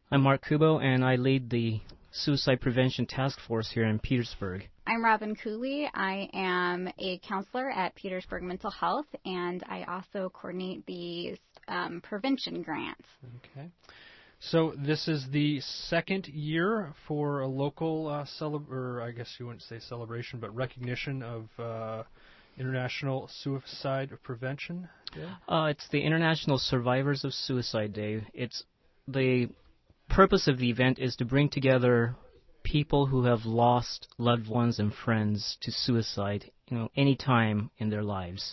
I'm Mark Kubo, and I lead the Suicide Prevention Task Force here in Petersburg. I'm Robin Cooley. I am a counselor at Petersburg Mental Health, and I also coordinate the prevention grants. Okay. So this is the second year for a local or I guess you wouldn't say celebration, but recognition of International Suicide Prevention Day? It's the International Survivors of Suicide Day. It's the purpose of the event is to bring together people who have lost loved ones and friends to suicide, any time in their lives.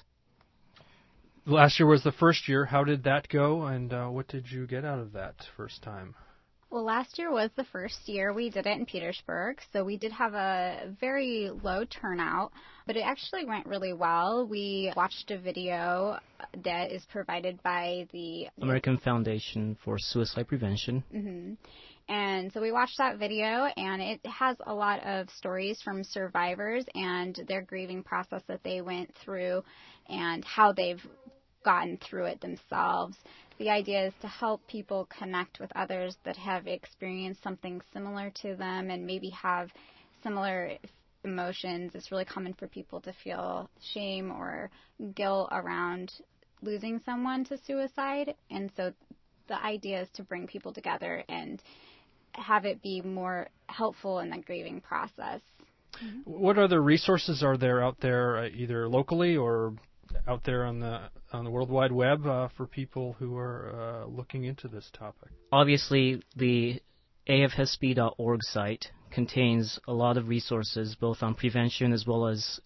Last year was the first year. How did that go, and what did you get out of that first time? Well, last year was the first year we did it in Petersburg, so we did have a very low turnout, but it actually went really well. We watched a video that is provided by the American Foundation for Suicide Prevention. Mm-hmm. And so we watched that video, and it has a lot of stories from survivors and their grieving process that they went through and how they've gotten through it themselves. The idea is to help people connect with others that have experienced something similar to them and maybe have similar emotions. It's really common for people to feel shame or guilt around losing someone to suicide. And so the idea is to bring people together and have it be more helpful in the grieving process. Mm-hmm. What other resources are there out there, either locally or out there on the World Wide Web for people who are looking into this topic? Obviously, the afsp.org site contains a lot of resources, both on prevention as well as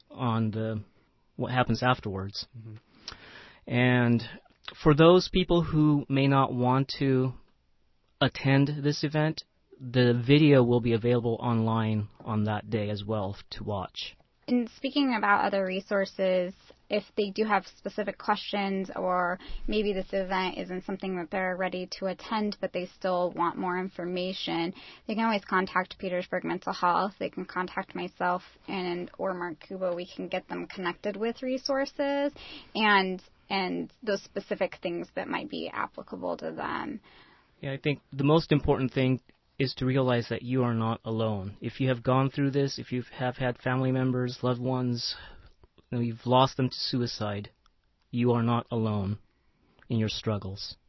on what happens afterwards. Mm-hmm. And for those people who may not want to attend this event, the video will be available online on that day as well to watch. And speaking about other resources, if they do have specific questions or maybe this event isn't something that they're ready to attend but they still want more information, they can always contact Petersburg Mental Health. They can contact myself or Mark Kubo. We can get them connected with resources and those specific things that might be applicable to them. Yeah, I think the most important thing is to realize that you are not alone. If you have gone through this, if you have had family members, loved ones, you've lost them to suicide, you are not alone in your struggles.